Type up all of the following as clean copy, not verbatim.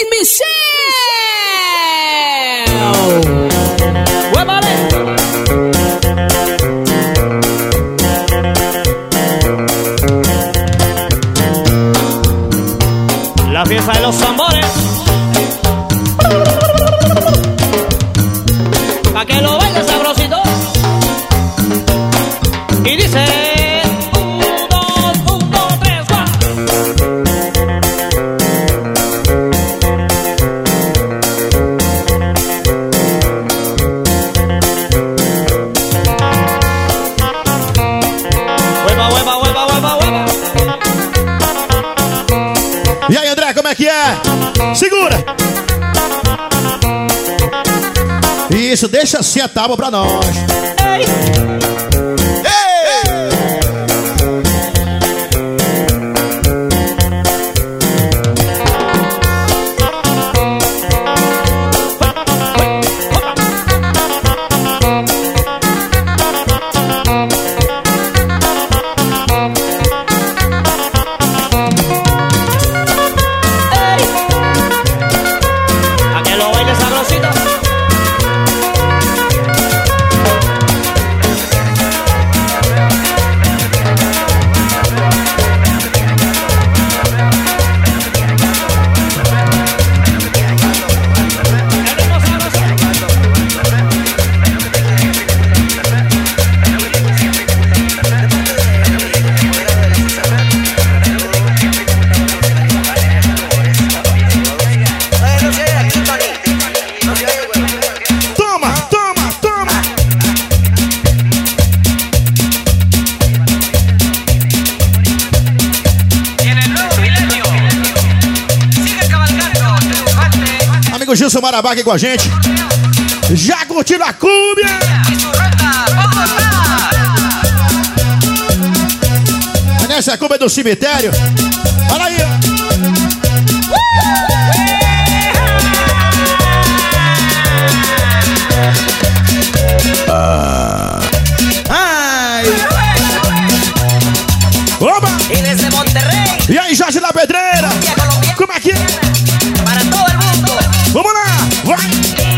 Dali Michel! La fiesta de los tambores, pa' que lo bailes sabrosito. Y dice 1, 2, 3, 4. Hueva, hueva, hueva, hueva, hueva. E aí, André, como é que é? Segura! Isso, deixa assim a tábua pra nós. Ei. Gilson Marabá aqui com a gente. Já curtindo a cúmbia? Essa é a cúmbia do cemitério. Olha aí. Ai. Oba. E aí, Jorge da Pedreira? Como é que é? Para todo el mundo. Vamos lá, vai!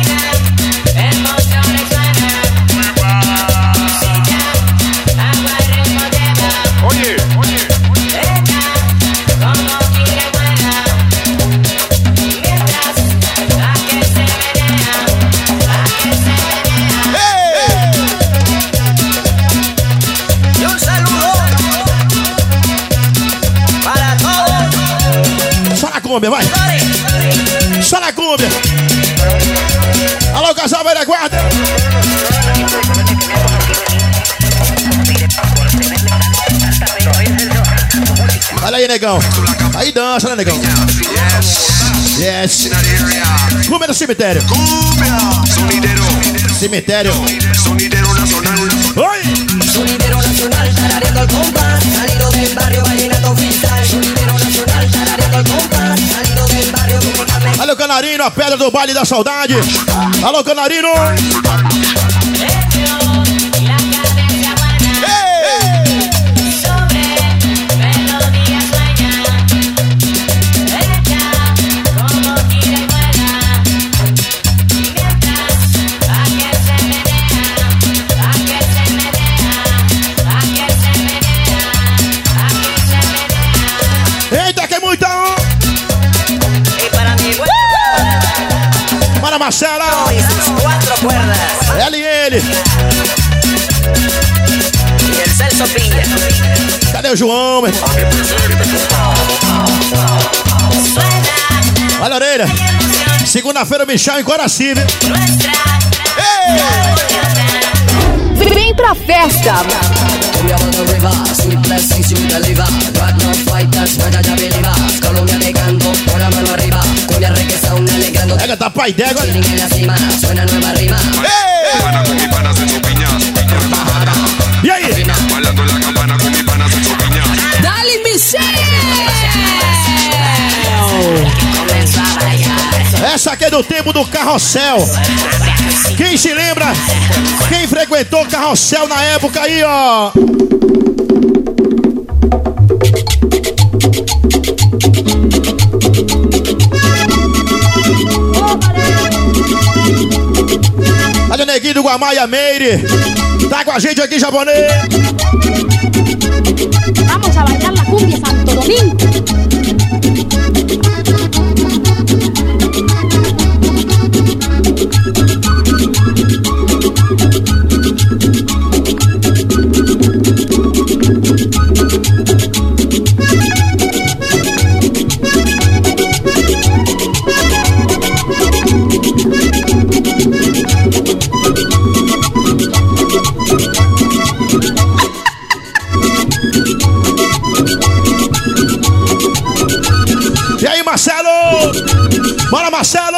Oye, oye. Y un saludo para todos. Só na cúmbia, vai! Só na cúmbia! Alô, casal, vai da guarda! Olha aí, negão! Aí dança, né, negão? Yes! Cúmbia do cemitério! Cemitério! Oi! Sonidero nacional, tarareando al compás, salido del barrio vallenato oficial. Sonidero nacional, tarareando al compás, salido del barrio como carne. Olha o Canarino, a pedra do baile da saudade! Alô, Canarino! Marcela! Cuatro cuerdas. Ela e ele! Y el Celso Piña. Cadê o João, meu irmão? Olha a orelha! Segunda-feira, o Michel em Coraci, viu? Vem pra festa! Pega, tá pai d'égua. E aí? Dali Michel! Essa aqui é do tempo do carrossel. Quem se lembra? Quem frequentou o carrossel na época aí, ó? querido Guamaia Meire. Tá com a gente aqui, japonês. Vamos a bailar la cumbia Santo Domingo. E aí, Marcelo? Bora, Marcelo!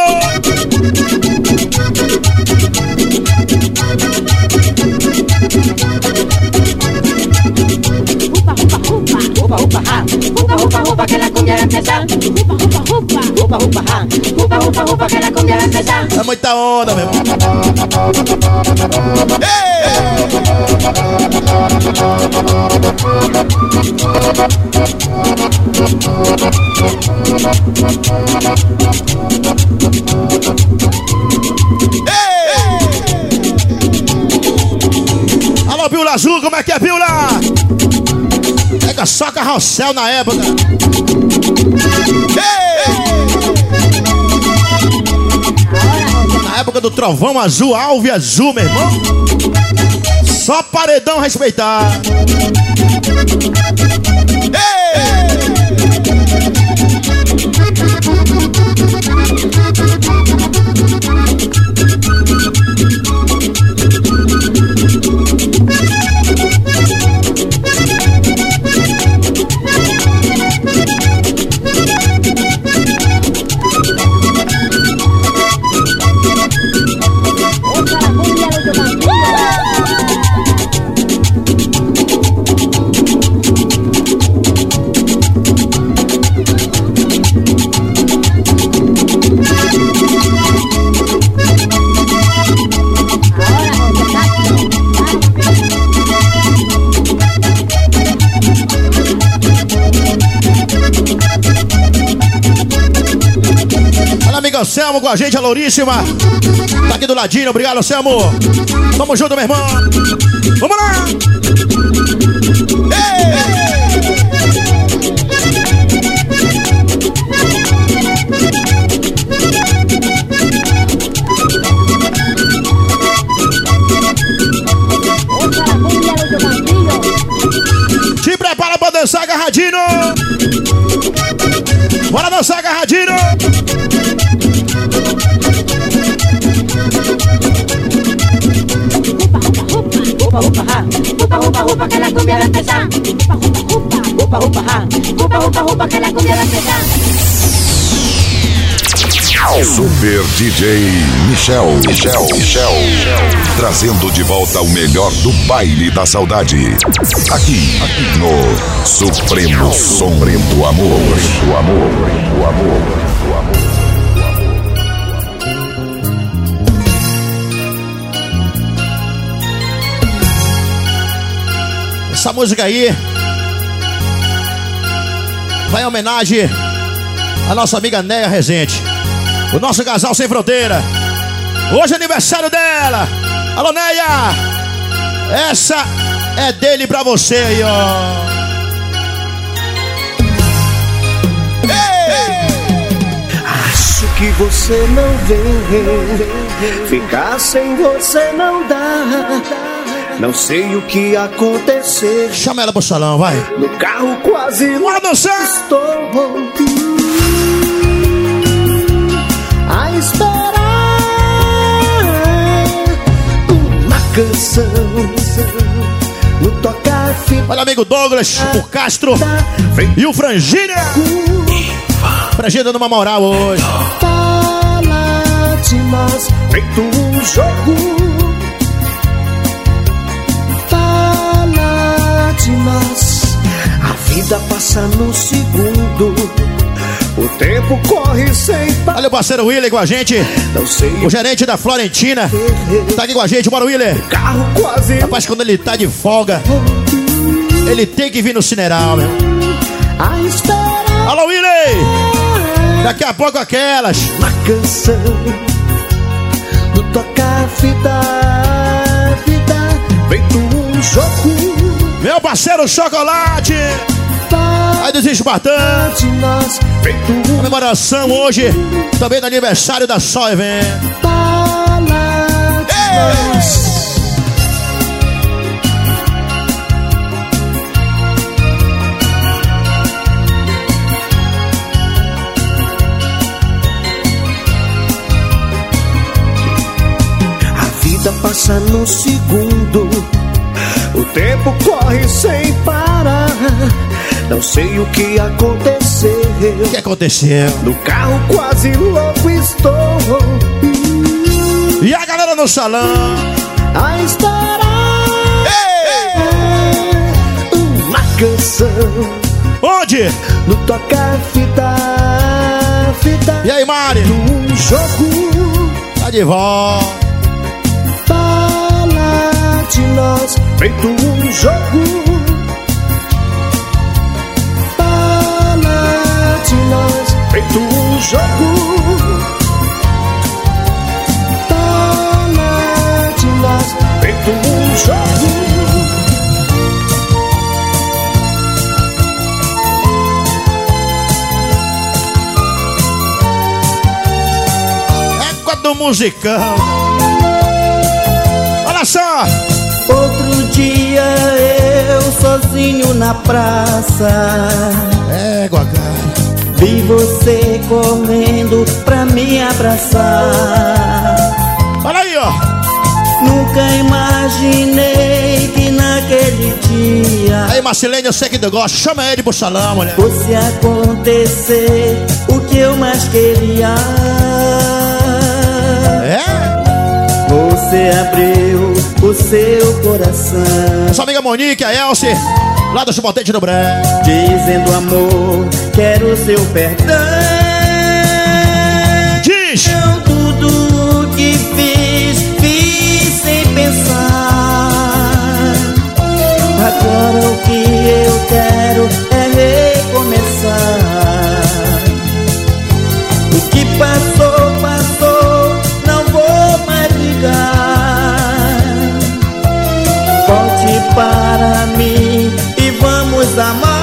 Upa, upa, ha. Upa, upa, upa, que la cumbia va a empezar. Upa, upa, upa. Upa, upa, ha. Upa, upa, upa, que la cumbia va a empezar. É muita onda, meu irmão. Alô, Pílula Azul, como é que é, Pílula? Pega só carrossel na época. Na época do trovão azul, alve azul, meu irmão. Só paredão respeitar. Anselmo com a gente, a Louríssima. Tá aqui do ladinho, obrigado, Anselmo. Tamo junto, meu irmão. Vamos lá! Te prepara pra dançar agarradinho. Bora dançar agarradinho. Upa, upa, ha. Upa, upa, upa, que la cumbia va a empezar. Upa, upa, upa. Upa, upa, ha. Upa, upa, upa, que la cumbia va a empezar. Super DJ Michel. Trazendo de volta o melhor do baile da saudade. Aqui no Supremo Som do Amor. O amor. Essa música aí vai em homenagem à nossa amiga Neia Rezende, o nosso casal sem fronteira. Hoje é aniversário dela. Alô, Neia! Essa é dele pra você aí, ó. Acho que você não vem, ficar sem você não dá. Não sei o que aconteceu. Chama ela pro salão, vai. No carro quase bora dançar. Estou a esperar uma canção no tocar fita. Olha, amigo Douglas, o Castro e o Frangília. Frangília dando uma moral hoje. Fala demais, feito um jogo. Mas a vida passa no segundo, o tempo corre sem parar. Olha o parceiro Willer com a gente, o gerente da Florentina. Tá aqui com a gente, bora Willer. Carro quase. Rapaz, quando ele tá de folga, ele tem que vir no Cineral, meu. Alô, Willer. Daqui a pouco aquelas. Uma canção do tocar fita. jogo. Meu parceiro Chocolate. Aí dos Espartanos. Nós feito Comemoração hoje também do aniversário da Sol, vem. A vida passa num segundo, o tempo corre sem parar. Não sei o que aconteceu. O que aconteceu? No carro quase louco estou. E a galera no salão? A história é uma canção. Onde? No toca-fita. E aí, Mari? Num jogo. Tá de volta. Fala de nós, feito um jogo. Fala de nós, feito um jogo. Fala de nós, feito um jogo. Do musicão. Olha só. Outro dia eu sozinho na praça. Cara. Vi você correndo pra me abraçar. Olha aí, ó. Nunca imaginei que naquele dia Aí, Marcelene, eu sei que tu gosta. Chama ele pro salão, mulher. fosse acontecer o que eu mais queria. Você abriu o seu coração. Sua amiga Monique, a Elce, lá do Chupotente do Bré. Dizendo amor, quero o seu perdão. Diz! Eu tudo que fiz sem pensar. Agora o que eu quero é recomeçar. O que passou, passou, não vou mais ligar. Volte para mim e vamos amar.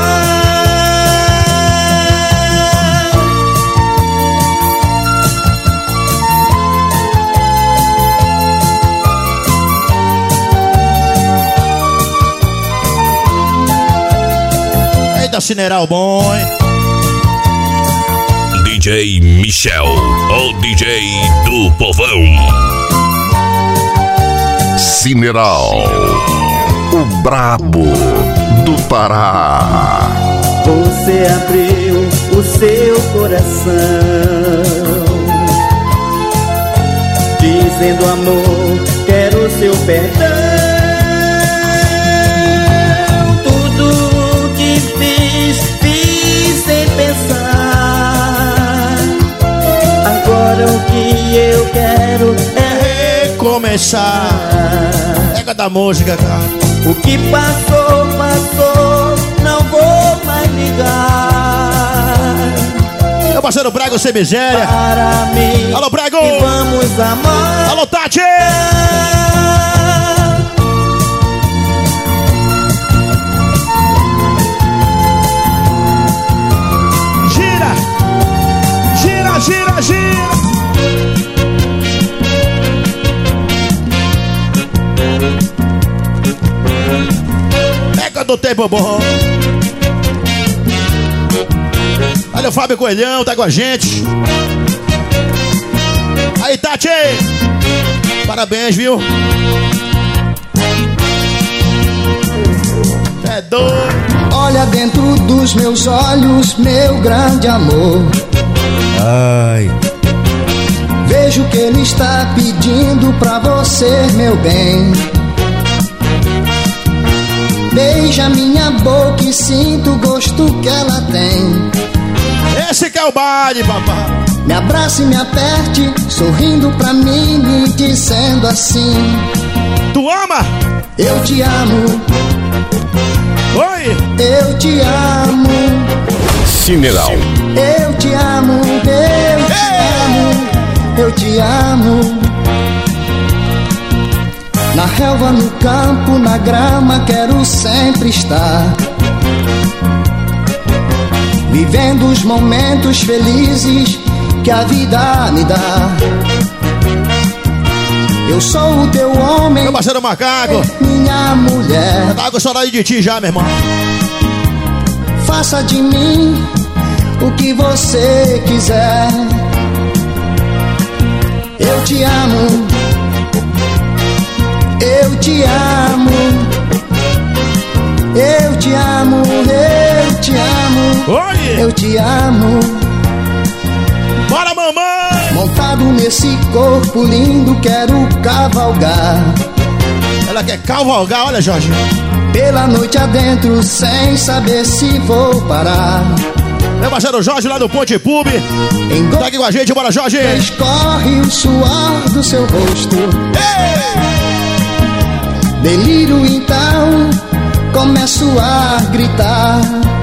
Eita, Cineral bom, hein? DJ Michel, o DJ do povão. Cineral, o brabo do Pará. Você abriu o seu coração, dizendo amor, quero o seu perdão. Tudo que fiz sem pensar. Agora o que eu quero é recomeçar. Pega da música, cara. o que passou, passou, não vou mais ligar. Meu parceiro Brego sem miséria. Para mim, Alô, Brego! e vamos amar. Alô, Tati! Gira! Gira, gira, gira! Pega do tempo bom. Olha o Fábio Coelhão, tá com a gente. Aí, Tati! Parabéns, viu? É doido. Olha dentro dos meus olhos, meu grande amor. Ai. Vejo que ele está pedindo pra você, meu bem. Beija minha boca e sinto o gosto que ela tem. Esse que é o baile, papai. Me abrace e me aperte, sorrindo pra mim, me dizendo assim: Tu ama? eu te amo, Oi! eu te amo, Cineral, eu te amo, eu te amo, eu te amo. Na relva, no campo, na grama, quero sempre estar. Vivendo os momentos felizes que a vida me dá. Eu sou o teu homem, meu parceiro Macaco, minha mulher. Eu tava com saudade de ti já, meu irmão. Faça de mim o que você quiser. Eu te amo, eu te amo, eu te amo, eu te amo. Oi! Eu te amo. Bora, mamãe! Montado nesse corpo lindo, quero cavalgar. Ela quer cavalgar, olha, Jorge. Pela noite adentro, sem saber se vou parar. Meu parceiro Jorge lá do Ponte Pub. Tá aqui com a gente, bora, Jorge! Escorre o suor do seu rosto. Delírio então, começo a gritar.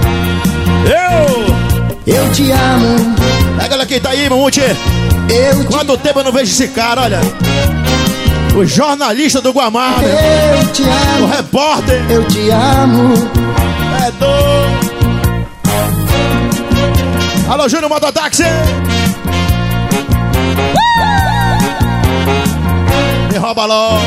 Eu te amo. Pega ela aqui, tá aí, Mamute. Quanto tempo eu não vejo esse cara, olha. O jornalista do Guamá. Eu te amo. O repórter. Eu te amo. É doido. Alô, Júnior Mototáxi. Me rouba logo.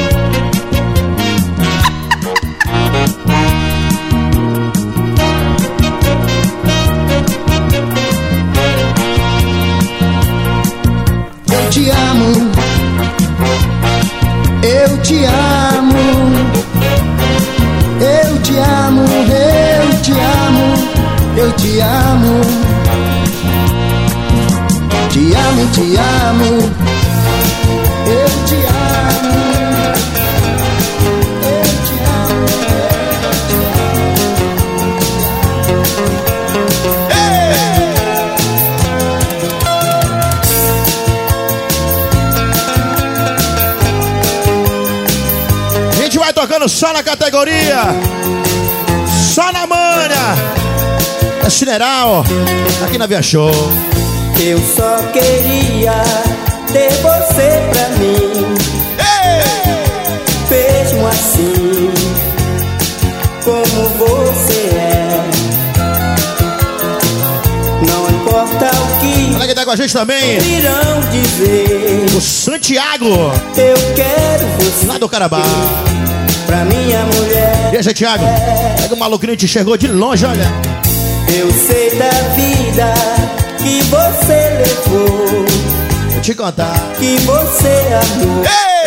Eu te amo, eu te amo, eu te amo, eu te amo, eu te amo, te amo, te amo, eu te amo, eu te amo, Vai tocando só na categoria, só na manha. É Cineral, aqui na Via Show. Eu só queria ter você pra mim. Mesmo assim, como você é. Não importa o que olha quem tá com a gente também, irão dizer. o Santiago, eu quero você lá do Carabá. Pra minha mulher. E aí, Santiago, pega o maluquinho que chegou de longe, olha. Eu sei da vida que você levou, Vou te contar que você amou.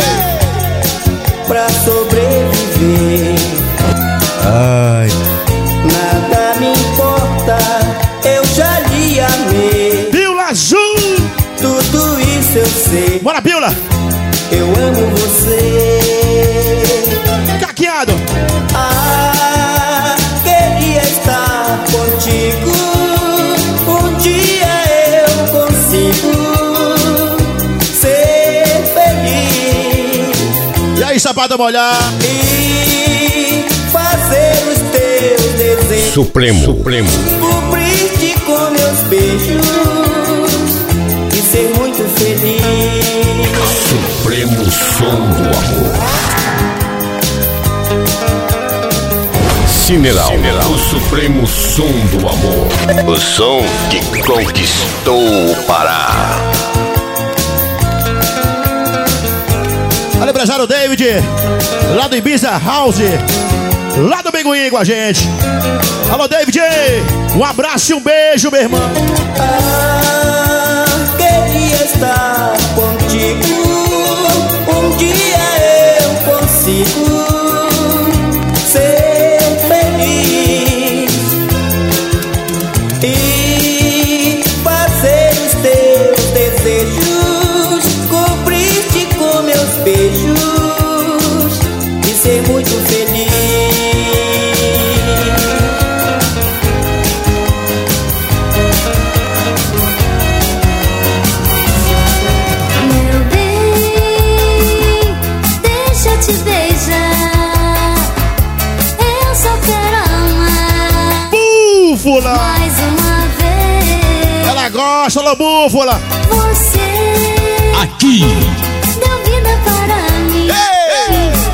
Pra sobreviver. Ai. Nada me importa, eu já lhe amei. Pílula Azul. Tudo isso eu sei. Bora, Pílula. Eu amo você. Caqueado. Ah, queria estar contigo. Um dia eu consigo ser feliz. E aí, sapato molhar. E fazer os teus desejos. Supremo. Cobrir-te com meus beijos e ser muito feliz. Supremo som do amor. Cineral, o supremo som do amor. O som que conquistou o Pará. Olha o empresário David, lá do Ibiza House, lá do Binguim com a gente. Alô, David, um abraço e um beijo, meu irmão. Ah, queria estar contigo. Um dia eu consigo ser feliz e fazer os teus desejos, cobrir-te com meus beijos e ser muito feliz. Meu bem, deixa eu te beijar. Eu só quero amar Búfala. mais uma vez. Ela gosta, alô, Búfala. Você Aqui. deu vida para mim.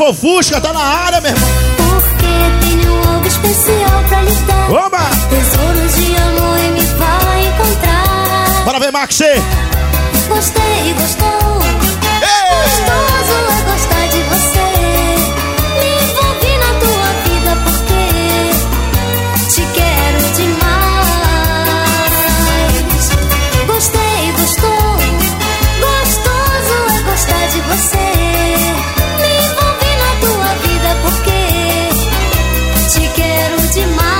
Fofusca tá na área, meu irmão. Porque tenho algo especial pra lhe dar. Oba! Tesouros de amor e me vai encontrar. Bora ver, Maxi. Gostei, gostou. Gostoso é gostar de você. Me envolvi na tua vida porque te quero demais. Gostei, gostou. Gostoso é gostar de você. Me envolvi na tua vida porque te quero demais.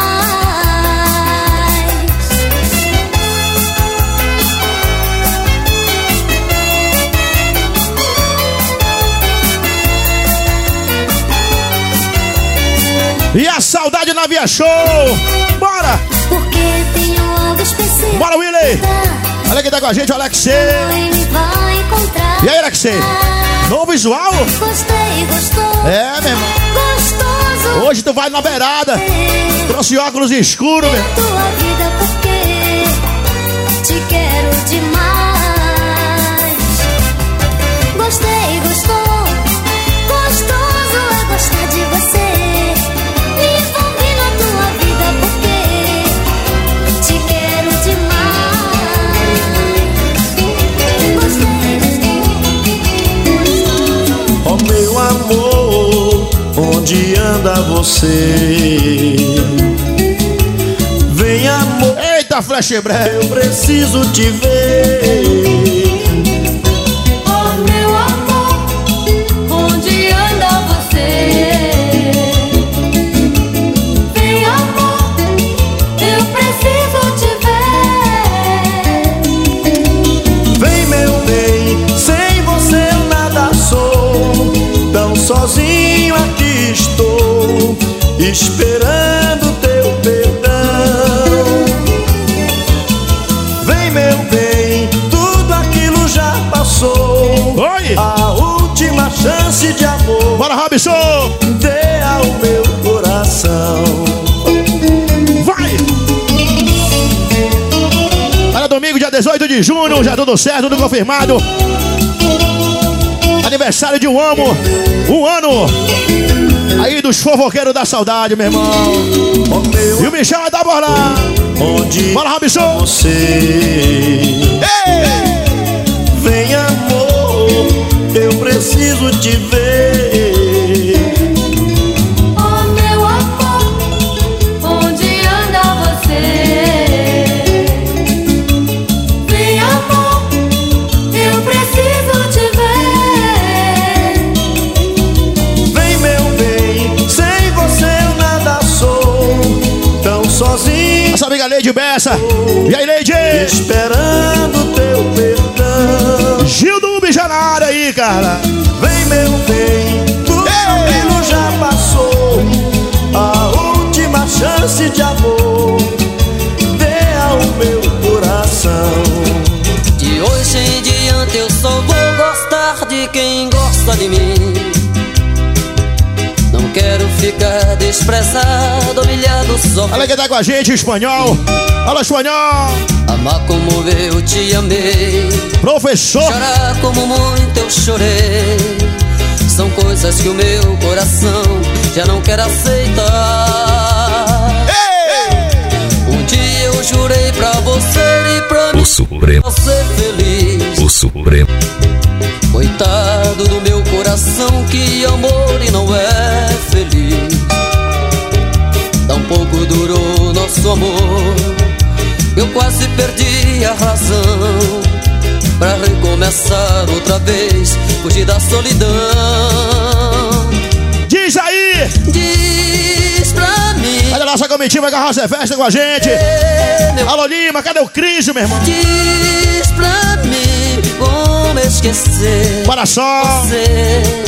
E a saudade na Via Show. Bora! Porque tenho algo especial. Bora, Willy! Olha quem tá com a gente, o Alexei. Me vai encontrar. E aí, Alexei? Novo visual? Gostei, gostou. É, meu irmão. Gostoso. Hoje tu vai na beirada. Trouxe óculos escuros, meu. Tua vida porque te quero demais. Gostei, gostou. Gostoso é gostar de você. Me envolvi na tua vida porque te quero demais. Gostei, Ó meu amor, onde anda você? Vem, amor, Eita, flash breve. eu preciso te ver. oh meu amor, onde anda você? Vem, amor, eu preciso te ver. Vem, meu bem, sem você eu nada sou. Tão sozinho aqui estou, esperando teu perdão. Vem, meu bem, tudo aquilo já passou. Oi! A última chance de amor Bora, Robson! dê ao meu coração. Vai! Olha, domingo, dia 18 de junho, já tudo certo, tudo confirmado. Aniversário de um ano aí dos fofoqueiros da saudade, meu irmão. Ó E meu, o Michel vai dar bola. onde Bora, Robson! você? Vem, amor, eu preciso te ver. oh meu amor, onde anda você? Vem, amor, eu preciso te ver. Vem, meu bem, sem você eu nada sou. Tão sozinho, Nossa amiga Leide Bessa. E aí, Leide? esperando teu perdão. Gil do Ubi já na área aí, cara. Vem, meu bem, tudo aquilo já passou. A última chance de amor dê ao meu coração. De hoje em diante eu só vou gostar de quem gosta de mim. Não quero ficar desprezado, humilhado, só Olha quem tá com a gente, o espanhol. Alô, espanhol. amar como eu te amei. Professor. Chorar como muito eu chorei. São coisas que o meu coração já não quer aceitar. Um dia eu jurei pra você e pra mim O Supremo, ser feliz. o Supremo, Coitado do meu coração que amor e não é feliz. Tão pouco durou nosso amor, eu quase perdi a razão. Pra recomeçar outra vez, fugir da solidão. Diz aí. Diz pra mim, Olha a nossa comitiva Garrosa é Festa com a gente. Alô, Lima, cadê o Cris, meu irmão? diz pra mim como esquecer Bora só. você.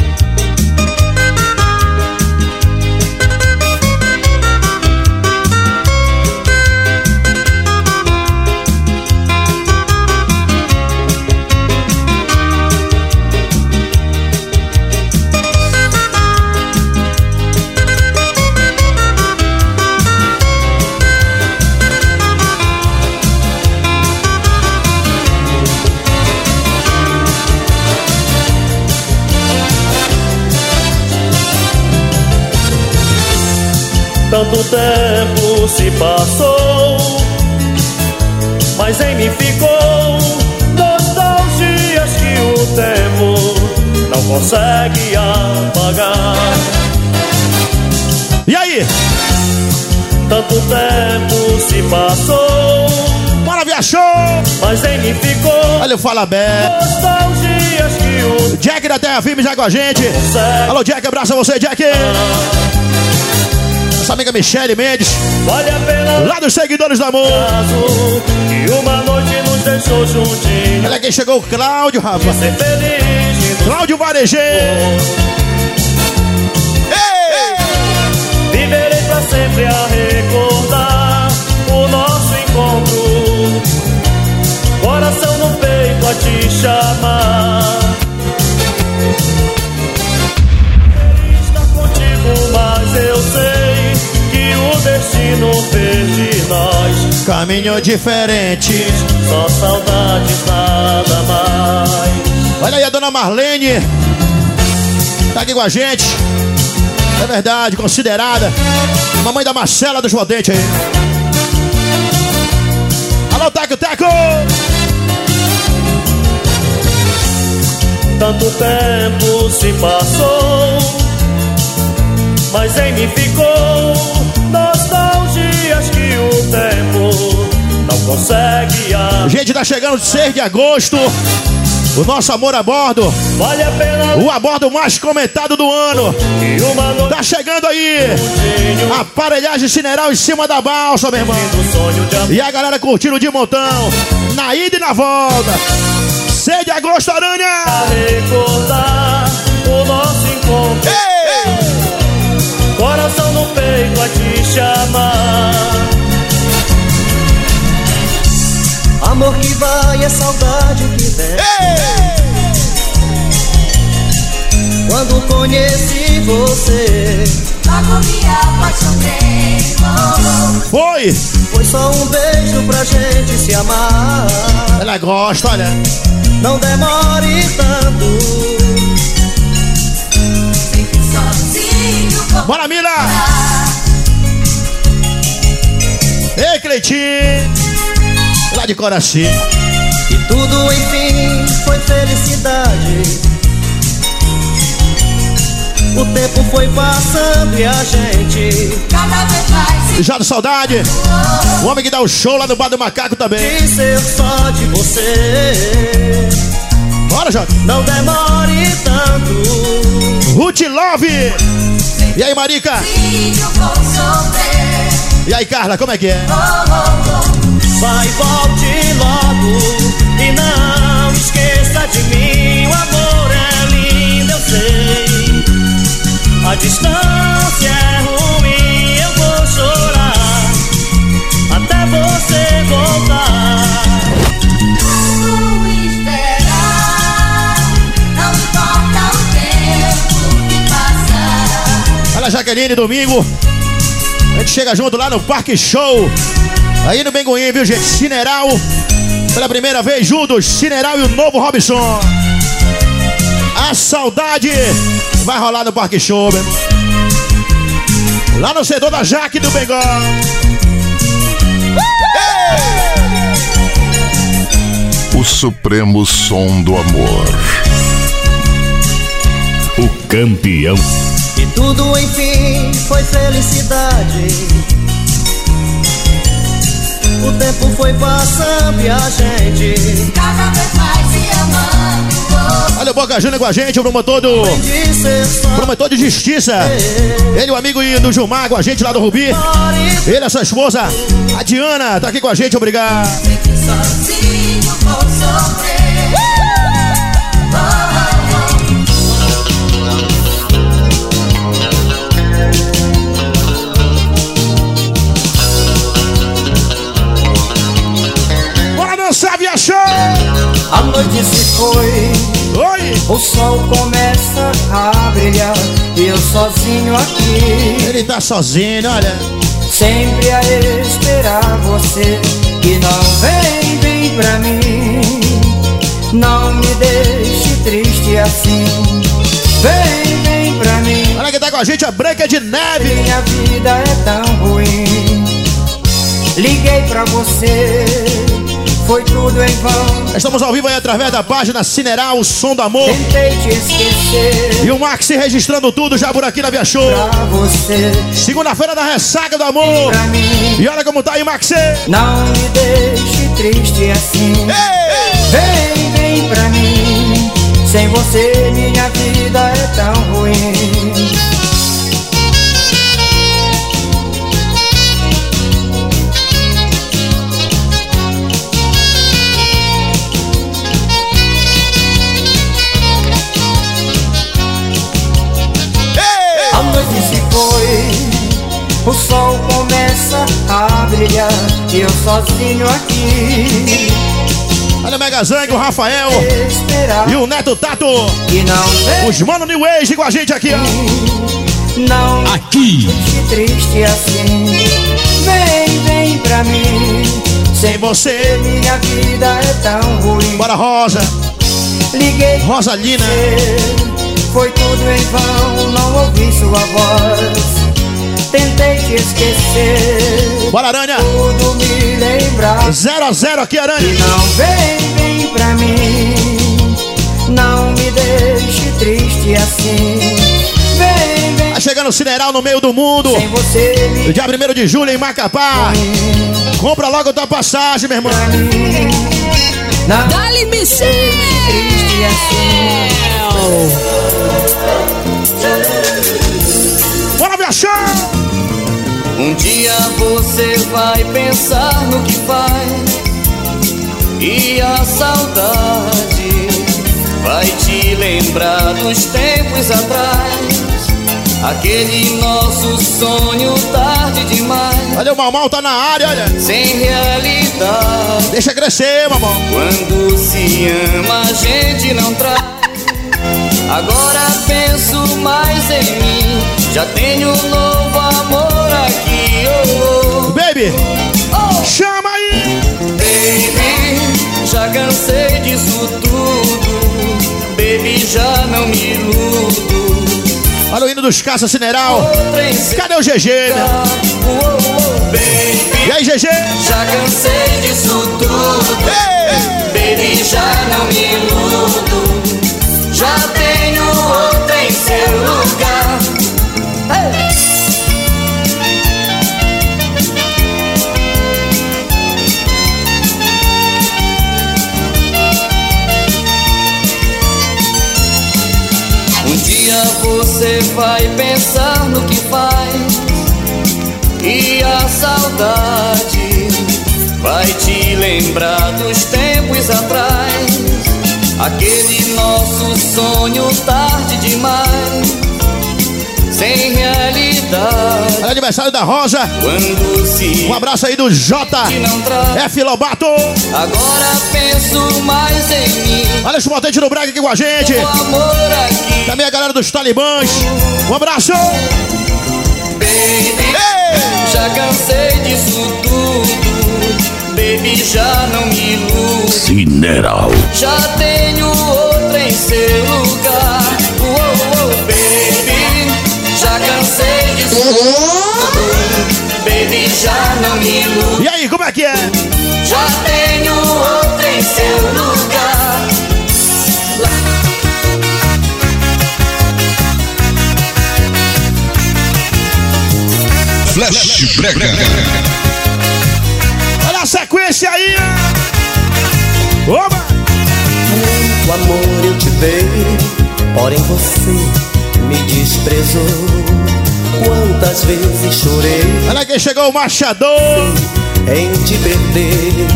Tanto tempo se passou, mas em mim ficou nostalgias que o tempo não consegue apagar. E aí? Tanto tempo se passou, Bora, viajou! mas em mim ficou Olha o Fala Bé. nostalgias que o Jack da Terra Firme já com a gente. Alô, Jack, abraço a você, Jack. Nossa amiga Michele Mendes, vale a pena lá dos Seguidores do Amor. caso que uma noite nos deixou juntinhos. Olha quem chegou, o Cláudio, rapaz. Ser feliz, Cláudio Varejeiro. viverei pra sempre a recordar o nosso encontro. Coração no peito a te chamar. Queria estar contigo, mas eu sei que o destino fez de nós Caminho diferente. só saudades, nada mais. Olha aí a dona Marlene. Tá aqui com a gente. É verdade, considerada mamãe da Marcela dos Rodentes aí. Alô, Teco, Teco! Tanto tempo se passou, mas em mim ficou nostalgias que o tempo não consegue Gente, tá chegando 6 de agosto. O nosso amor a bordo. Vale a pena O a bordo mais comentado do ano. e uma noite Tá chegando aí. Aparelhagem Cineral em cima da balsa, meu irmão. do sonho de amor. E a galera curtindo de montão. Na ida e na volta. 6 de agosto, Aranha. A recordar o nosso encontro. Coração no peito a te chamar. Amor que vai é saudade que vem. Quando conheci você, Logo me apaixonei. Foi. foi só um beijo pra gente se amar. Ela gosta, olha. Não demore tanto. Fique sozinho com Bora, Mila. Ei, Cleitinho. Lá de Coraci. E tudo enfim foi felicidade. O tempo foi passando e a gente cada vez mais. Já do Saudade. O homem que dá o show lá no Bar do Macaco também. quis ser só de você. Bora, Jota. Não demore tanto. Ruth Love. E aí, Marica? Filho, vou sofrer. E aí, Carla, como é que é? Vai, volte logo e não esqueça de mim. O amor é lindo, eu sei. A distância é ruim, eu vou chorar até você voltar. Vou esperar. Não importa o tempo que passar. Olha, Jaqueline, domingo. A gente chega junto lá no Parque Show. Aí no Benguim, viu, gente? Cineral. Pela primeira vez juntos, Cineral e o novo Robson. A saudade vai rolar no Parque Show, meu. Lá no setor da Jaque do Bengol. O supremo som do amor. O campeão. E tudo enfim foi felicidade. O tempo foi passando e a gente Cada vez mais se amando. Olha o Boca Júnior com a gente, o promotor de ser só promotor de justiça. Ele, o amigo do Gilmar, com a gente lá do Rubi. Ele, a sua esposa, a Diana, tá aqui com a gente, obrigado. Fique sozinho, vou sofrer. Bora dançar, viajou! A noite se foi, Oi! o sol começa a brilhar e eu sozinho aqui, Ele tá sozinho, olha. sempre a esperar você que não vem pra mim. Não me deixe triste assim, vem pra mim. Olha quem tá com com a gente a Branca de Neve. Minha vida é tão ruim. Liguei pra você, foi tudo em vão. Estamos ao vivo aí através da página Cineral, o som do amor. Tentei te esquecer. E o Max registrando tudo já por aqui na Via Show. Pra você, segunda-feira da ressaca do amor. pra mim. E olha como tá aí, Max. Não me deixe triste assim. Vem, vem pra mim. Sem você minha vida é tão ruim. A noite se foi, o sol começa a brilhar e eu sozinho aqui. Olha o Megazang, o Rafael Esperar e o Neto Tato. que não vem. Os Mano New Age com a gente aqui, ó. Não Aqui. me deixe triste assim. Vem, vem pra mim. Sem você. Minha vida é tão ruim. Bora, Rosa. Liguei pra Rosalina. você, foi tudo em vão. Não ouvi sua voz. Tentei te esquecer. Bora, Aranha. Tudo me lembrar. 0-0 aqui, E Aranha. não vem, vem pra mim. Não me deixe triste assim. Vem, vem. Tá chegando o Cineral no meio do mundo. Sem você No me dia 1º de julho em Macapá. Compra logo a tua passagem, meu irmão. pra mim. Não Dá-lhe triste assim. Bora, Via Show. Um dia você vai pensar no que faz e a saudade vai te lembrar dos tempos atrás. Aquele nosso sonho tarde demais, Olha, o Mal tá na área, olha. sem realidade. Deixa crescer, mamão. Quando se ama a gente não traz. Agora penso mais em mim, já tenho um novo amor aqui. Oh, oh. Baby, chama aí. Baby, já cansei disso tudo. Baby, já não me iludo. Olha o hino dos Caça Cineral. Cadê o GG, né? Baby, E aí, GG? já cansei disso tudo. Baby, já não me iludo. Já tenho outra em seu lugar. Um dia você vai pensar no que faz e a saudade vai te lembrar dos tempos atrás. Aquele nosso sonho tarde demais, sem realidade. Olha o aniversário da Rosa. Quando se Um abraço aí do J. não traz. F. Lobato. Agora penso mais em mim. Olha os potentes do Braga aqui com a gente. O amor aqui. Também a galera dos Talibãs. Um abraço. Baby, já cansei disso tudo. Baby, já não me iludo. Cineral. Já tenho outra em seu lugar. Oh, oh, baby, já cansei disso tudo. Baby, já não me iludo. E aí, como é que é? Já tenho outra em seu lugar. Flash Brega. Olha a sequência aí. Oba! Muito amor eu te dei, porém você me desprezou. Quantas vezes chorei Olha quem chegou, o Machador. em te perder.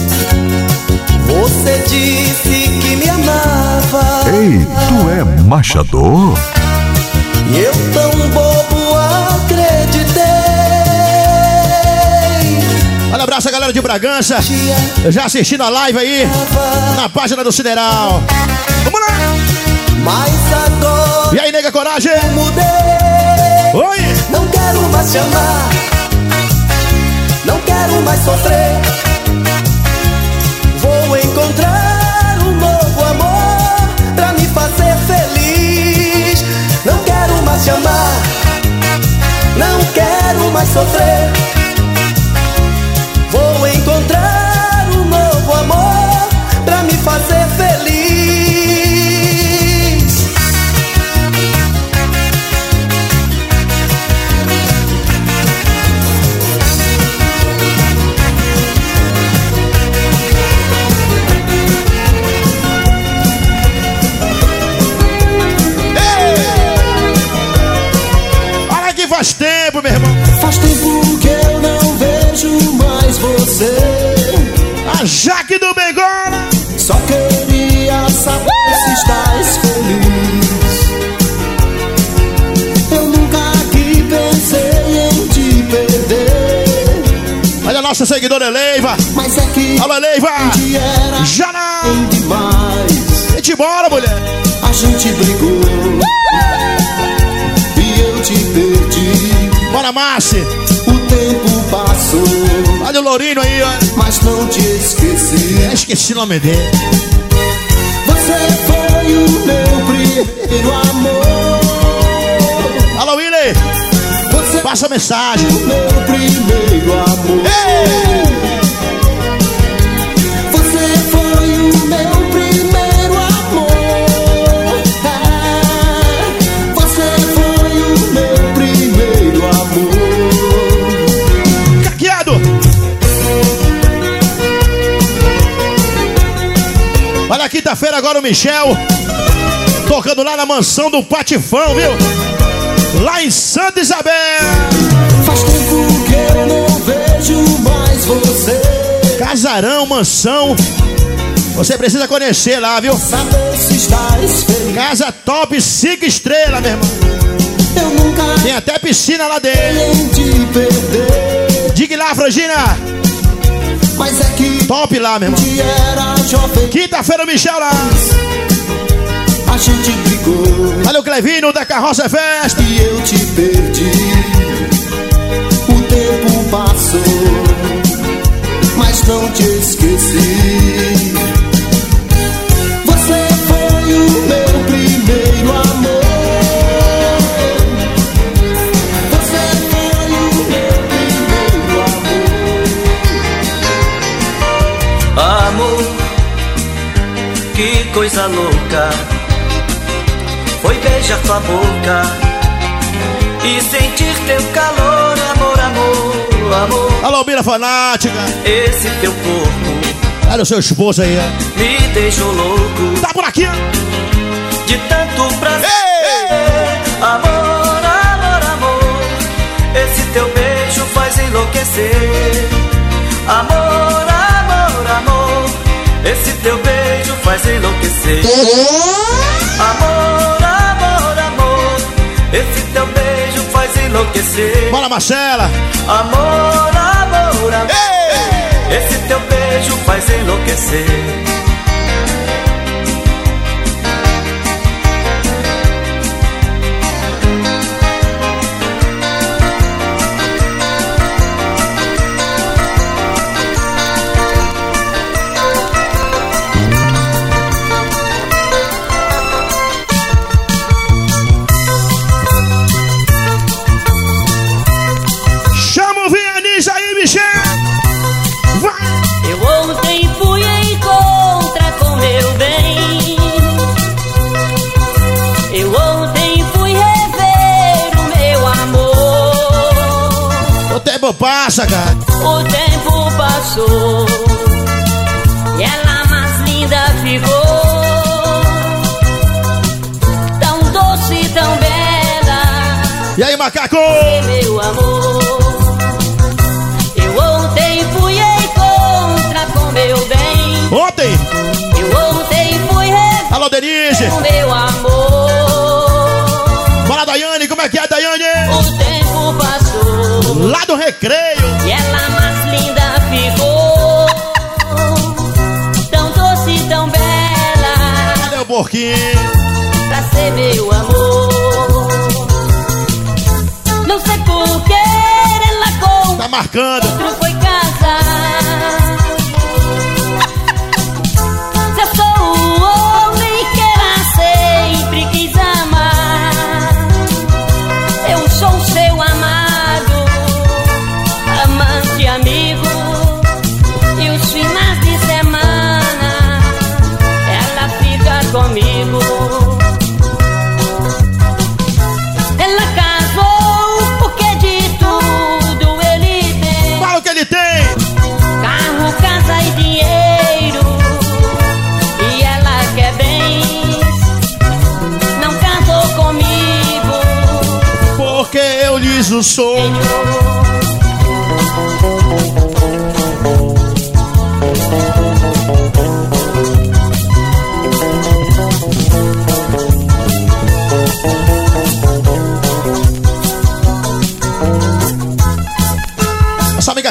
Você disse que me amava. Ei, tu é machador? E eu tão bobo acreditei. Olha, abraço a galera de Bragança. Eu já assistindo a live aí na página do Cineral. Vamos lá! Mas agora E aí, nega, coragem? mudei. Oi! Não quero mais te amar, não quero mais sofrer. Vou encontrar um novo amor pra me fazer feliz. Não quero mais te amar, Jaque do Bengola. Só queria saber se estás feliz. Eu nunca aqui pensei em te perder. Olha a nossa seguidora Eleiva. Mas é que alô, Eleiva. Era já não demais. Vem-te embora, mulher. A gente brigou e eu te perdi. Bora, Márcia. O tempo passou. Olha o Lourinho aí, ó. Mas não te esqueci. Eu esqueci o nome dele. Você foi o meu primeiro amor. Alô, Willy. Você passa a mensagem. O meu primeiro amor. Ei! Você foi o meu primeiro amor. Você foi o meu primeiro amor. Caqueado. Olha a quinta-feira agora o Michel tocando lá na mansão do Patifão, viu? Lá em Santa Isabel. Faz tempo que eu não vejo mais você. Casarão, mansão. Você precisa conhecer lá, viu? Saber se estás feliz. Casa top, 5 estrelas, meu irmão. Eu nunca tem até piscina lá dele. Te perder. Diga lá, Frangina. Mas é que top lá, meu irmão. Quinta-feira, Michel lá. A gente brigou. Olha o Clevino da Carroça Festa. E eu te perdi. O tempo passou, mas não te esqueci. Você foi o meu primeiro amor. Você foi o meu primeiro amor. Amor, que coisa louca foi beijar tua boca e sentir teu calor, amor, amor, amor. Alô, Mira Fanática. Esse teu corpo, olha o seu esposo aí, ó. me deixou louco. Tá por aqui, ó. De tanto prazer. Ei! Amor, amor, amor. Esse teu beijo faz enlouquecer. Amor, amor, amor. Esse teu beijo faz enlouquecer. Amor, amor, amor. Esse teu beijo faz enlouquecer. Bora, Marcela. Amor, amor, amor. Ei! Esse teu beijo faz enlouquecer. Eu ontem fui em contra com meu bem. Eu ontem fui rever o meu amor. O tempo passa, cara. O tempo passou e ela mais linda ficou. Tão doce, tão bela. E aí, macaco? Meu amor. Meu bem. Ontem. Eu ontem fui rever. Alô, Denise. O meu amor. Fala, Daiane, como é que é, Daiane? O tempo passou. Lá do Recreio. E ela mais linda ficou. Tão doce, tão bela. Cadê o porquinho? Pra ser meu amor. Não sei por que ela com tá marcando. Outro foi casar. Comigo. Ela casou porque de tudo ele tem. Fala o que ele tem. Carro, casa e dinheiro. E ela quer bens. Não casou comigo porque eu liso sou.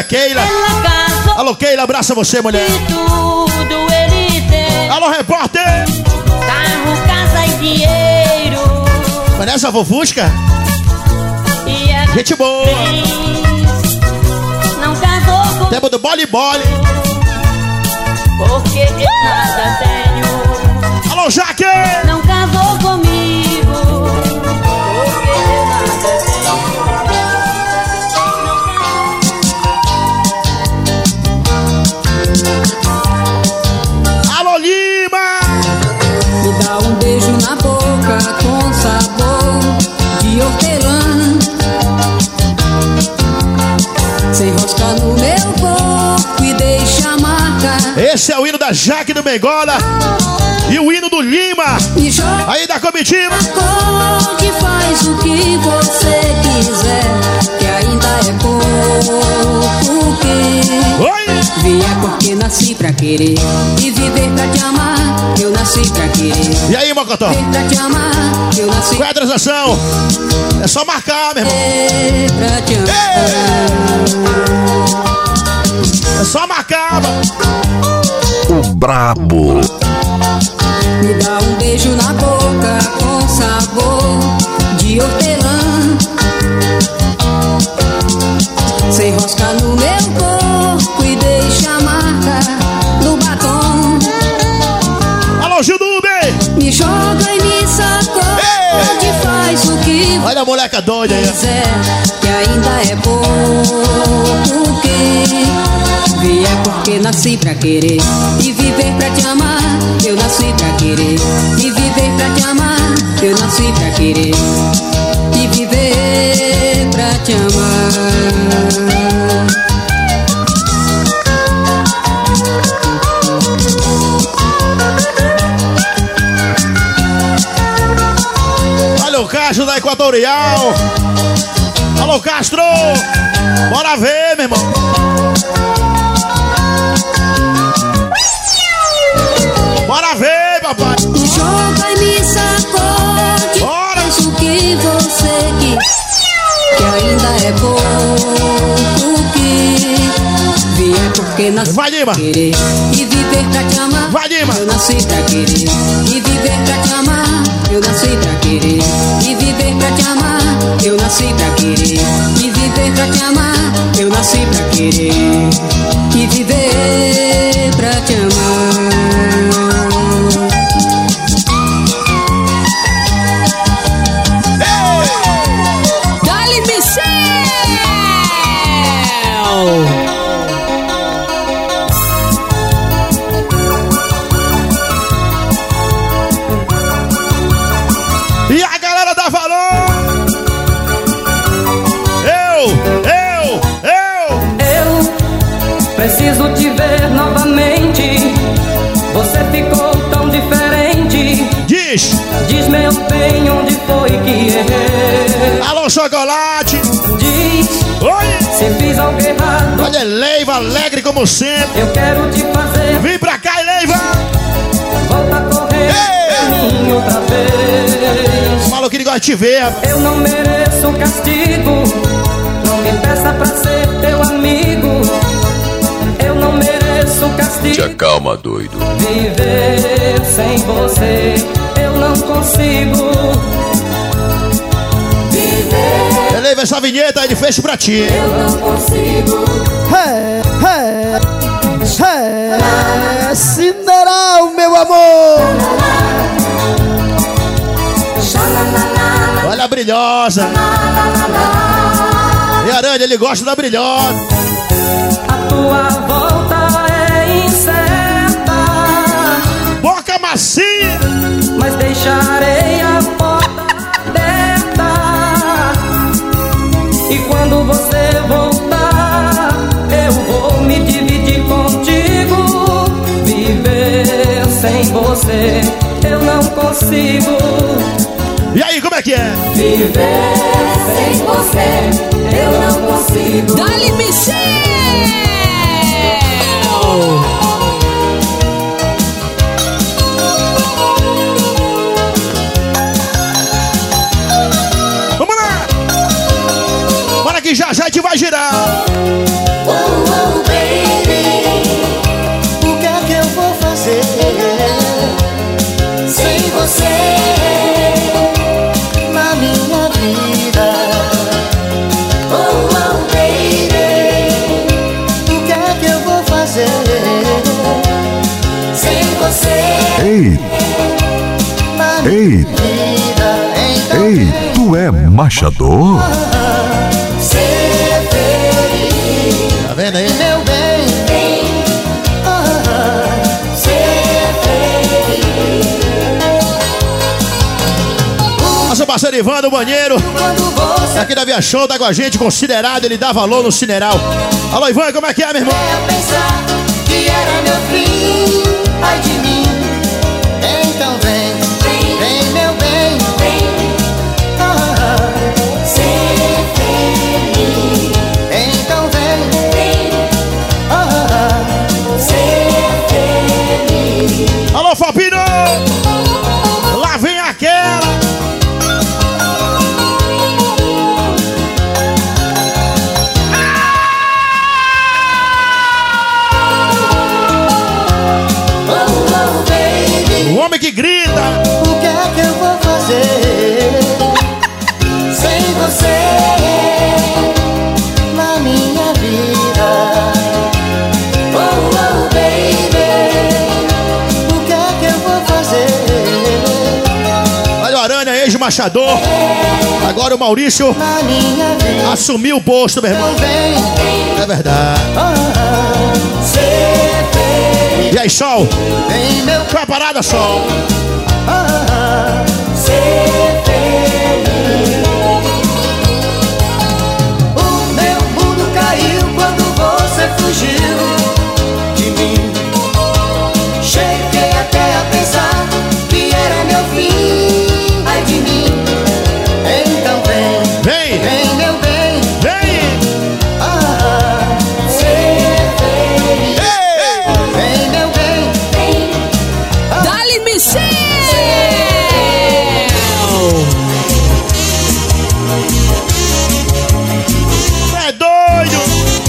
Keila. Ela casou. Alô, Keila, abraça você, mulher. E tudo ele tem. Alô, repórter. Carro, casa e dinheiro. Conhece a Vovusca? E ela Gente boa. não casou com Tempo do bole-bole. porque eu nada tenho. Alô, Jaque. Não casou comigo porque eu nada tenho. Alô, Lima. Me dá um beijo na boca com sabor de hortelã. Se enrosca no meu corpo e deixa a marca. Esse é o hino da Jaque do Bengola e o hino do Lima. Me joga Aí da comitiva. que faz o que você quiser, que ainda é pouco que Oi. vier porque nasci pra querer e viver pra te amar. Eu nasci pra querer E aí, Mocotó? viver pra te amar. Eu nasci Qual é a transação? É só marcar, meu irmão. pra te amar. É só marcar, mano. O Brabo. Me dá um beijo na boca com sabor de hortelã. Se enrosca no meu corpo e deixa a marca no batom. Alô, Gil do Uber. Me joga e me sacode, faz o que Olha a moleca doida aí. quiser, que ainda é pouco que vier porque nasci pra querer e viver pra te amar. Eu nasci pra querer e viver pra te amar. Eu nasci pra querer e viver pra te amar. Olha o Castro da Equatorial. Alô, Castro. Bora ver, meu irmão. Bora ver, papai. Me joga e me sacode, Bora. faz o que você quer, que ainda é pouco que vier porque nasci Vai, Lima. pra querer e viver pra te amar. Vai, Lima. Eu nasci pra querer e viver pra te amar. Eu nasci pra querer e viver pra te amar. Eu nasci pra querer e viver pra te amar. Eu nasci pra querer e viver pra te amar. Dali Michel! E a galera dá valor. Eu preciso te ver novamente. Você ficou tão diferente. Diz. Diz, meu bem, onde foi que errei? Alô, Chocolate. Diz. Oi. Se fiz algo errado. Olha, Leiva, alegre como sempre. Eu quero te fazer. Vem pra cá, Leiva. Volta a correr pra mim outra vez. Fala que ele gosta de te ver. Eu não mereço castigo. Não me peça pra ser teu amigo. Eu não mereço castigo. Te acalma, doido. Viver sem você eu não consigo. Viver. Leiva, essa vinheta aí de fecho pra ti. Eu não consigo. Sideral, meu amor. Olha a Brilhosa. E Aranha, ele gosta da Brilhosa. A tua volta é incerta. Boca macia. Mas deixarei a porta aberta. E quando você voltar, eu vou me dividir contigo. Viver sem você eu não consigo. E aí, como é que é? Viver sem você eu não consigo. Dali Michel! Vamos lá! Bora que já já a gente vai girar. Ei! Ei! Ei, tu é machador? Ser feliz, Tá vendo aí? meu bem. Ser feliz. Nosso parceiro Ivan do Banheiro, aqui da Via Show, tá com a gente, considerado, ele dá valor no Cineral. Alô, Ivan, como é que é, meu irmão? Pensar que era meu fim, ai de mim. Então vem, vem meu bem, vem. Ser feliz. Então vem, ser feliz. Alô, Fabinho! Lá vem aquela! O homem que grita! O que é que eu vou fazer sem você na minha vida? Oh, oh, baby, o que é que eu vou fazer? Olha o Aranha, ex-machador. Agora o Maurício Na minha vida. assumiu o posto, meu irmão. É verdade. Ser feliz. E aí, Sol? Vem meu Qual é a parada, Sol? ser feliz. O meu mundo caiu quando você fugiu de mim. Cheguei até a pensar que era meu fim, ai de mim. Então vem, vem meu bem, vem. Ser feliz. Vem meu bem, vem. Dali Michel! É doido!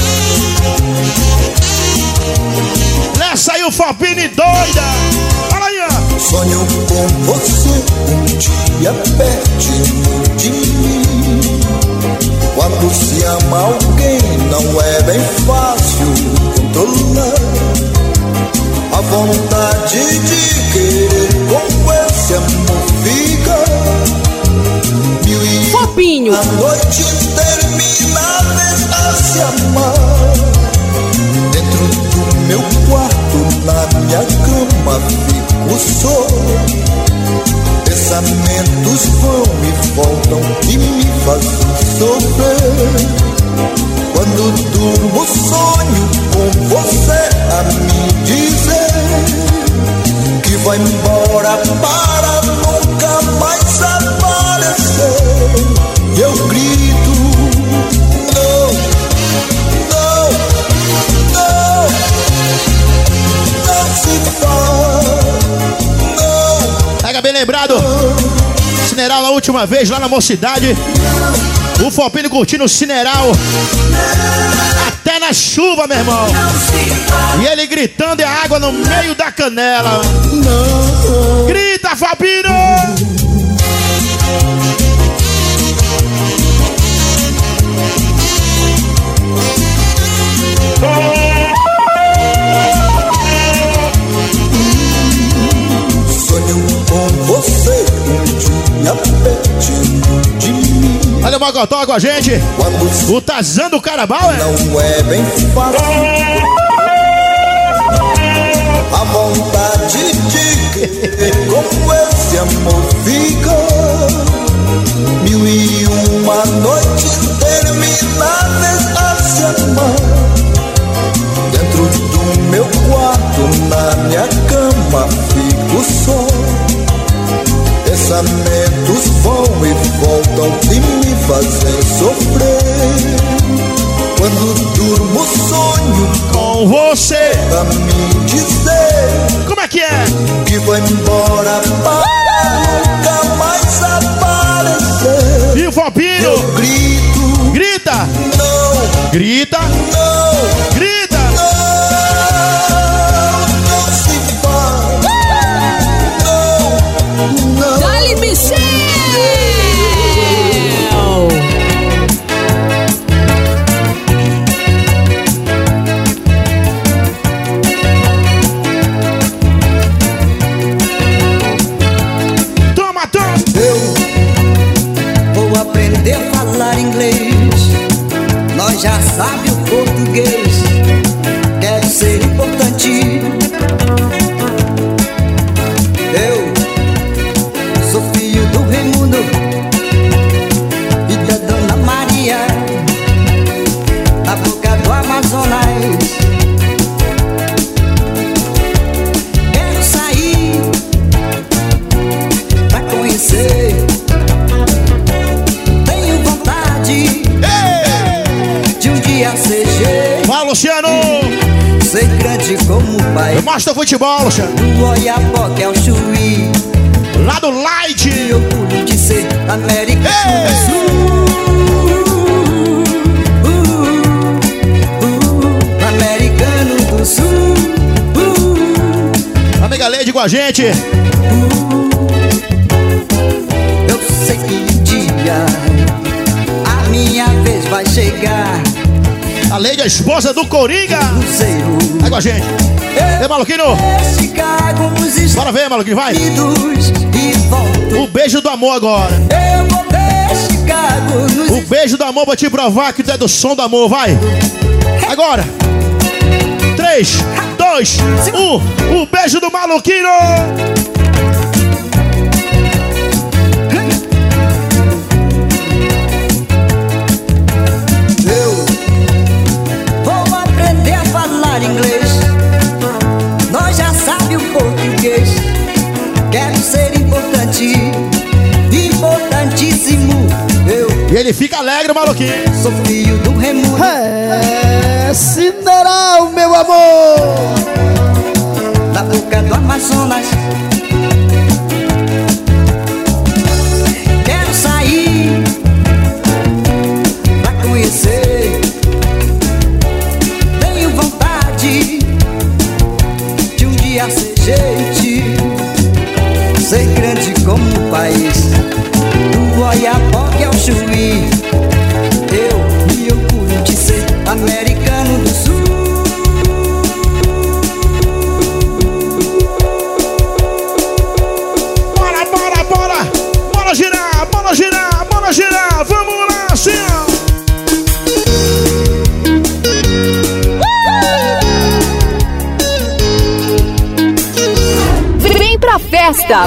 Nessa aí o Fabini doida! Olha aí, ó! Sonho com você um dia pertinho de mim. Quando se ama alguém não é bem fácil controlar. A vontade de querer com esse amor fica. Mil e Fopinho. a noite intermináveis a se amar. Dentro do meu quarto, na minha cama, fico só. Pensamentos vão e voltam e me fazem sofrer. Quando durmo, sonho com você a me dizer que vai embora para nunca mais aparecer. E eu grito: não, não, não, não se vá, não. Pega bem lembrado, Cineral na última vez lá na Mocidade. O Fopinho curtindo o Cineral até na chuva, meu irmão. E ele gritando e a água no meio da canela. Grita, Fabinho! Sonho com você um dia pertinho de mim. Olha o Mocotó com a gente. O Tazan do Carabao, é? Não é bem fácil. A vontade de querer com esse amor fica. Mil e uma noites intermináveis a se amar. Dentro do meu quarto, na minha cama, fico só. Pensamentos vão e voltam e me fazem sofrer. Quando durmo, sonho com você a me dizer como é que é? Que vai embora para nunca mais aparecer. E o Fopinho? Eu grito: grita! Não! Grita! Não! Grita! Não se vá! Não! Dali Michel! Ser grande como o pai. Mostra o futebol, Luciano. Do Oiapoque ao Chuí. Lá do Light. E orgulho de ser americano do Sul. Americano do Sul. Amiga Leide com a gente. Eu sei que um dia a minha vez vai chegar. A Leide, a esposa do Coringa. Vai com a gente. Ei, Maluquinho. Bora ver, Maluquinho, vai. O beijo do amor agora. Eu vou ver Chicago. O beijo do amor pra te provar que tu é do som do amor, vai. Agora. 3, 2, 1. O beijo do Maluquinho. Inglês, nós já sabe o português. Quero ser importante, importantíssimo. E ele fica alegre, Maluquinho. Sou filho do Raimundo. É Cineral, meu amor. Da boca do Amazonas. Quero sair pra conhecer. De um dia ser gente, ser grande como o país. Do Oiapoque ao Chuí. Eu me orgulho de ser americano do Sul. Bora, bora, bora. Bora girar, bora girar, bora girar. Vamos lá, assim, ó. Pra festa.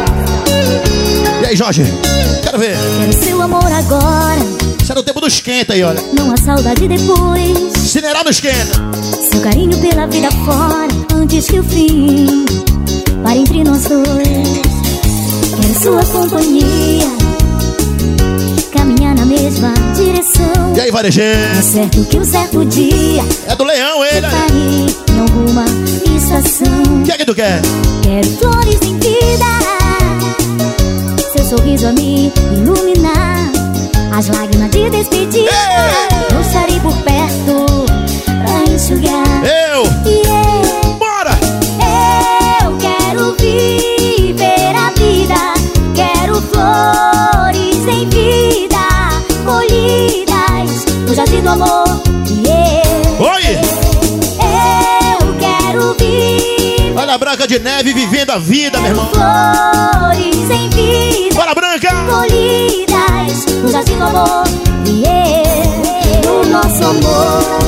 E aí, Jorge? Quero ver. Quero seu amor agora. Isso é no tempo do esquenta aí, olha. Não há saudade depois. Cineral no esquenta. Seu carinho pela vida fora. Antes que o fim pare entre nós dois. Quero sua companhia. Caminhar na mesma direção. E aí, Varejê? É certo que um certo dia é do Leão, ele. Parir em alguma estação. O que é que tu quer? Quero flores em vida. Seu sorriso a me iluminar. As lágrimas de despedida. Não estarei por perto pra enxugar. Bora! Eu quero viver a vida. Quero flores em vida, colhidas no jardim do amor. Oi! Eu quero viver. Olha a Branca de Neve vivendo a vida, meu irmão. Flores em vida. Bora, Branca! Colhidas no jardim do amor. No nosso amor.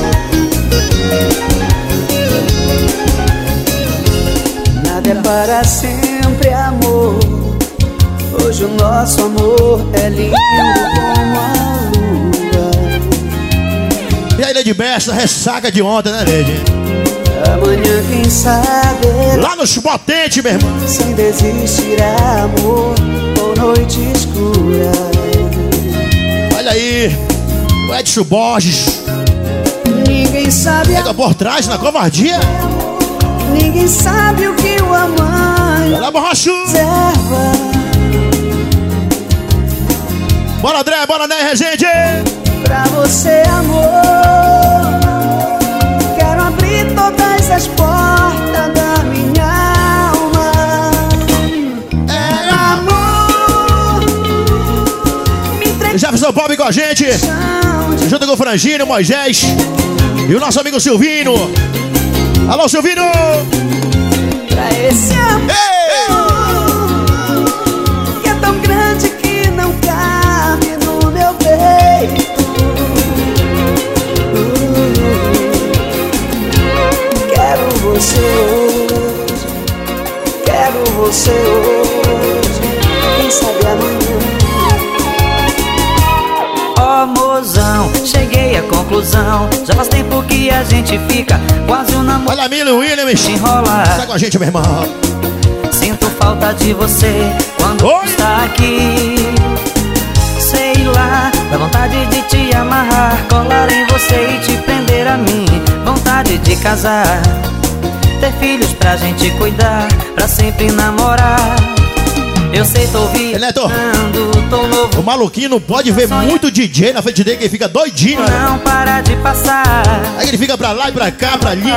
Nada é para sempre, amor. Hoje o nosso amor é lindo como a lua. E aí, Lady Besta, ressaca de ontem, né, Lady? Amanhã, quem sabe. Lá nos potentes, meu irmão. Sem desistir, amor, ou noite escura. Olha aí, o Edson Borges. Ninguém sabe. Pega por trás na covardia. Ninguém sabe o que o amante Ela borrachu. observa. Bora, André, bora, né, Resende? Pra você, amor, quero abrir todas as portas da minha alma. É amor. Jefferson Bob com a gente, junto com o Frangino, Moisés e o nosso amigo Silvino. Alô, Silvino! Pra esse amor que é tão grande que não cabe no meu peito. Quero você hoje, quero você hoje, quem sabe amanhã. Ó, mozão, cheguei à conclusão. Já faz tempo que a gente fica quase um namoro. Olha a Mila Williams, enrola. Sai com a gente, meu irmão. Sinto falta de você quando está aqui. Sei lá, Dá vontade de te amarrar, colar em você e te prender a mim. Vontade de casar, ter filhos pra gente cuidar, pra sempre namorar. Eu sei, tô viajando, tô novo. O maluquinho não pode ver muito DJ na frente dele, que ele fica doidinho. Não para de passar. Aí ele fica pra lá e pra cá, pra ali.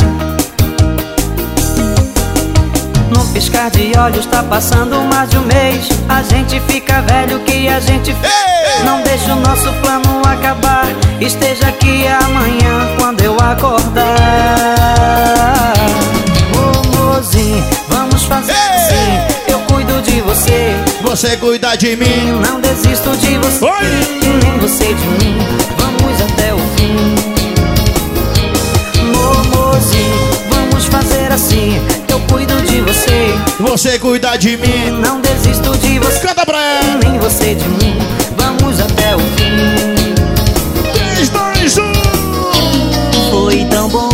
Num piscar de olhos tá passando mais de um mês. A gente fica velho, que a gente fez. Não deixa o nosso plano acabar. Esteja aqui amanhã quando eu acordar. Ô mozinho, vamos fazer assim. Eu cuido de você, você cuida de mim. Não desisto de você, nem você de mim. Vamos até o fim. Ô mozinho, vamos fazer assim. Eu cuido de você, você cuida de mim. Não desisto de você, canta pra ela. Nem você de mim. Vamos até o fim. 3, 2, 1. Foi tão bom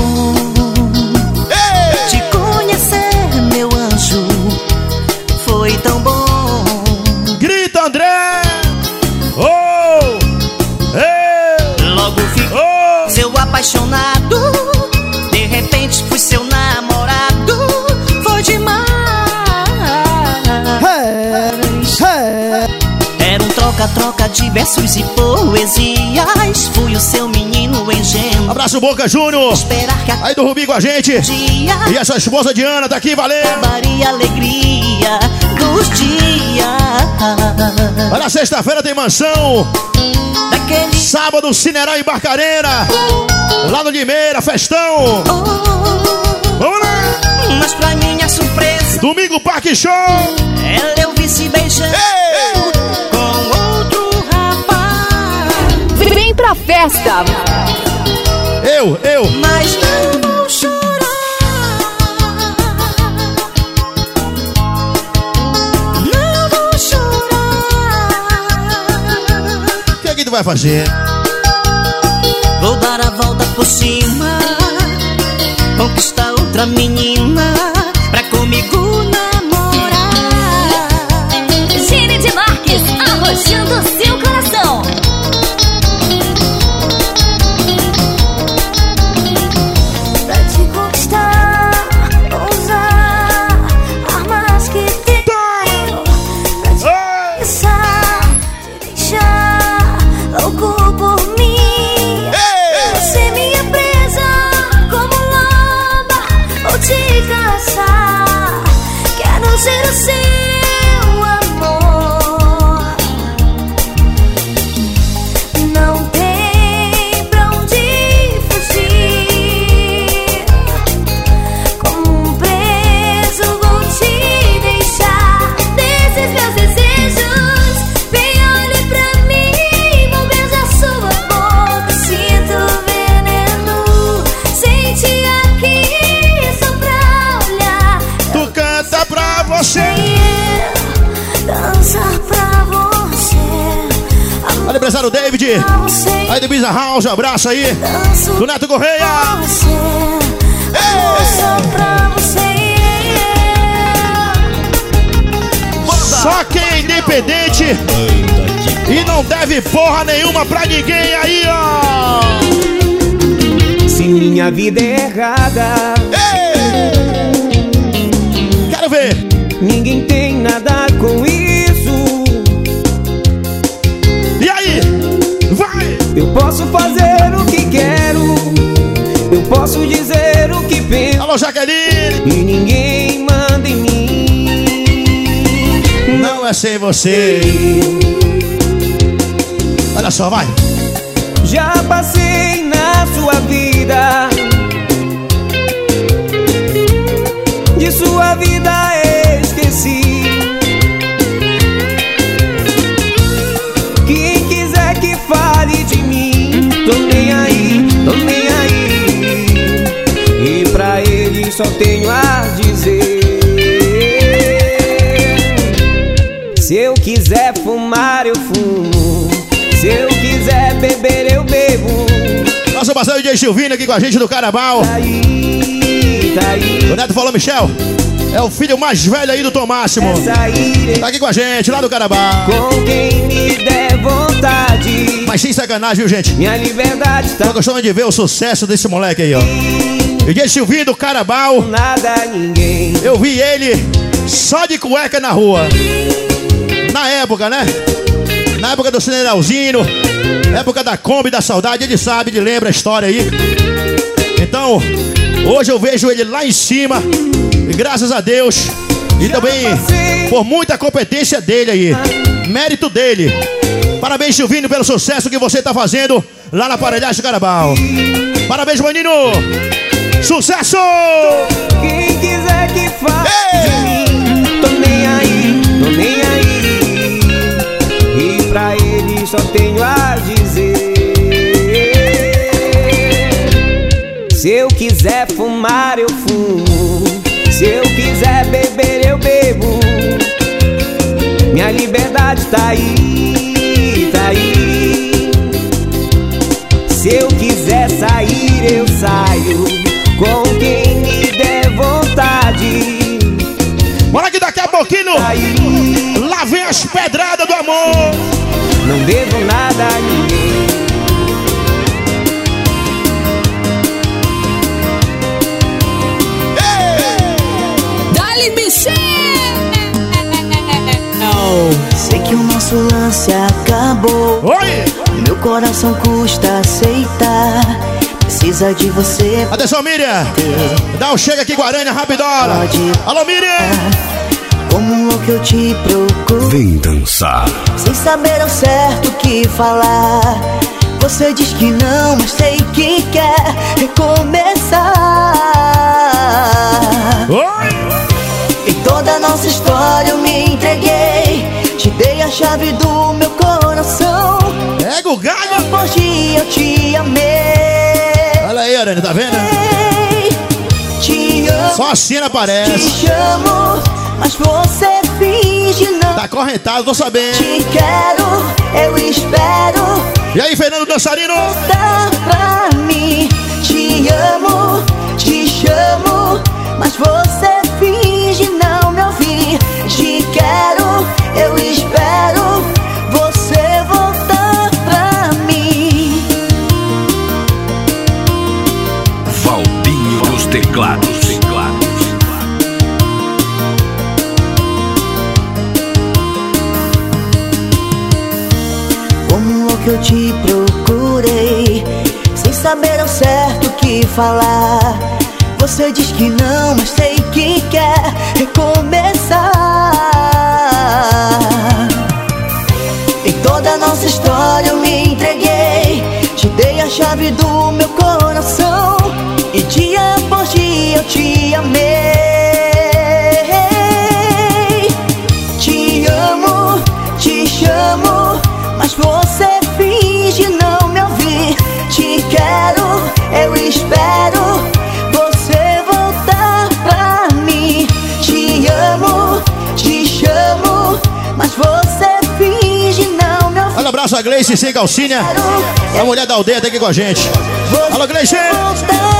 te conhecer, meu anjo. Foi tão bom. Grita, André. Logo fiquei seu apaixonado. De repente fui seu namorado. Foi demais. Era um troca-troca de versos e poesias. Fui o seu menino engenho. Abraço, Boca Júnior. Aí do Rubi com a gente. E a sua esposa Diana tá aqui, valeu. Maria, alegria dos dias. Olha, sexta-feira tem mansão. Sábado, Cinerá em Barcareira. Lá no Limeira, festão. Vamos lá. Mas pra minha surpresa, domingo, Parque Show. Ela eu vi se beijando com outro rapaz. Vem pra festa. Eu. Mas não vou chorar. Não vou chorar. O que tu vai fazer? Vou dar a volta por cima, conquistar outra menina pra comigo namorar. Gine de Marques, arrochando seu coração. Pra te conquistar, vou usar armas que tenho. Pra te pensar, te deixar louco por mim. Você minha presa, como loba, vou te caçar. Quero ser o seu amor. Não tem pra onde fugir. Como um preso vou te deixar. Desses meus desejos, vem olhe pra mim. Vou beijar sua boca, sinto veneno. Sente aqui só pra olhar. Tu canta pra você. Dançar pra você. Olha, empresário David. Aí do Biza House, abraço aí. Do Neto Correia. Só pra você. Só quem é independente e não deve porra nenhuma pra ninguém aí, ó. Se minha vida é errada, quero ver. Ninguém tem nada com isso. E aí? Vai! Eu posso fazer o que quero, eu posso dizer o que penso. Alô, Jaqueline! E ninguém manda em mim. Não é sem você. Olha só, vai. Já passei na sua vida, de sua vida esqueci. Quem quiser que fale de mim, tô nem aí, tô nem aí. E pra ele só tenho a dizer: se eu quiser fumar, eu fumo. Se eu quiser beber, eu bebo. Nosso parceiro DJ Silvino aqui com a gente do Carnaval. Tá aí. O Neto falou, Michel. É o filho mais velho aí do Tom Máximo. Tá aqui com a gente, lá do Carabao. Com quem me der vontade. Mas sem sacanagem, viu, gente? Minha liberdade tá. Tô gostando de ver o sucesso desse moleque aí, ó. DJ Silvinho do Carabao. Nada, ninguém. Eu vi ele só de cueca na rua. Na época, né? Na época do Cineiralzinho, época da Kombi, da Saudade. Ele sabe, ele lembra a história aí. Então, hoje eu vejo ele lá em cima. E graças a Deus. E também por muita competência dele aí. Mérito dele. Parabéns, Silvinho, pelo sucesso que você tá fazendo lá na Aparelhagem Carabao. Parabéns, maninho. Sucesso! Quem quiser que fale de mim, tô nem aí, tô nem aí. E pra ele só tenho a dizer. Se eu quiser fumar, eu fumo. Se eu quiser beber, eu bebo. Minha liberdade tá aí, tá aí. Se eu quiser sair, eu saio. Com quem me der vontade. Bora que daqui a pouquinho lá vem as pedradas do amor. Não devo nada a ninguém. Dá-lhe, Michel! Sei que o nosso lance acabou. Oi! Meu coração custa aceitar. Precisa de você. Atenção, Miriam! Dá um chega aqui, Guarani, rapidora! Alô, Miriam! Como que eu te procuro? Vem dançar. Sem saber ao certo o que falar. Você diz que não, mas sei que quer recomeçar. Oi! Em toda a nossa história eu me entreguei. Te dei a chave do meu coração. Pega o galho! Hoje eu te amei. Olha aí, Arane, tá vendo? Te amo, só a cena aparece. Te chamo, mas você finge não. Tá correntado, tô sabendo. Te quero, eu espero. E aí, Fernando Dançarino? Dá pra mim. Te amo, te chamo, mas você finge não me ouvir. Te quero, eu espero você voltar pra mim. Valdinho dos teclados. Como que eu te procurei, sem saber ao certo o que falar. Você diz que não, mas sei que quer recomeçar. Em toda a nossa história eu me entreguei. Te dei a chave do meu coração. E dia após dia eu te amei. Te amo, te chamo, mas você finge não me ouvir. Te quero, eu espero você voltar pra mim. Te amo, te chamo, mas você finge não me ouvir. Olha, abraço a Gleice sem calcinha. A mulher da aldeia tá aqui com a gente. Alô, Gleice!